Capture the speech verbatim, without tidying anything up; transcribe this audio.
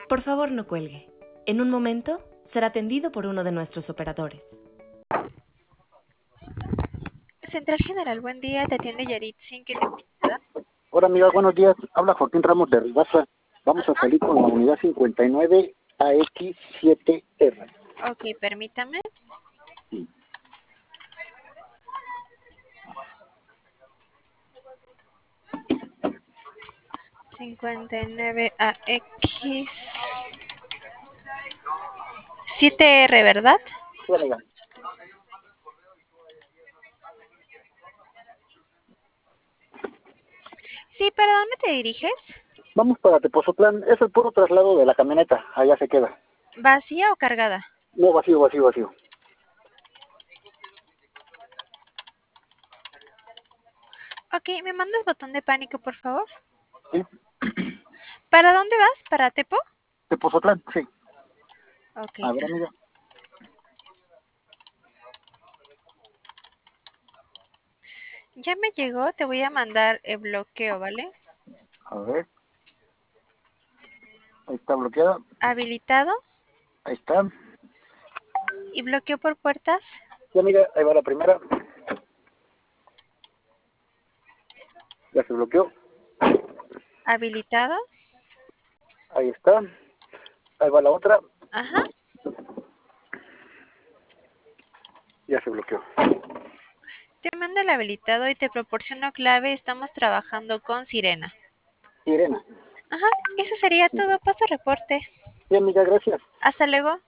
Por favor, no cuelgue. En un momento será atendido por uno de nuestros operadores. Central General, buen día, te atiende Yaritzi, ¿qué te puedo ayudar? Hola amiga, buenos días. Habla Joaquín Ramos de Rivasa. Vamos a salir con la unidad cincuenta y nueve A X siete R. Ok, permítame. Sí. cincuenta y nueve A X siete R, ¿verdad? Sí, amiga. Sí, ¿para dónde te diriges? Vamos para Tepozotlán. Es el puro traslado de la camioneta. Allá se queda. ¿Vacía o cargada? No, vacío, vacío, vacío. Ok, ¿me mandas botón de pánico, por favor? ¿Sí? ¿Para dónde vas? ¿Para Tepo? Tepozotlán, sí. Ok. A ver, amiga. Ya me llegó, te voy a mandar el bloqueo, ¿vale? A ver. Ahí está bloqueada. Habilitado Ahí está. y bloqueo por puertas. Sí, amiga, ahí va la primera. Ya se bloqueó. Habilitado. Ahí está. Ahí va la otra. Ajá. Ya se bloqueó. Te mando el habilitado y te proporciono clave. Estamos trabajando con Sirena. Irena. Ajá, eso sería todo. Paso reporte. Sí, amiga, gracias. Hasta luego.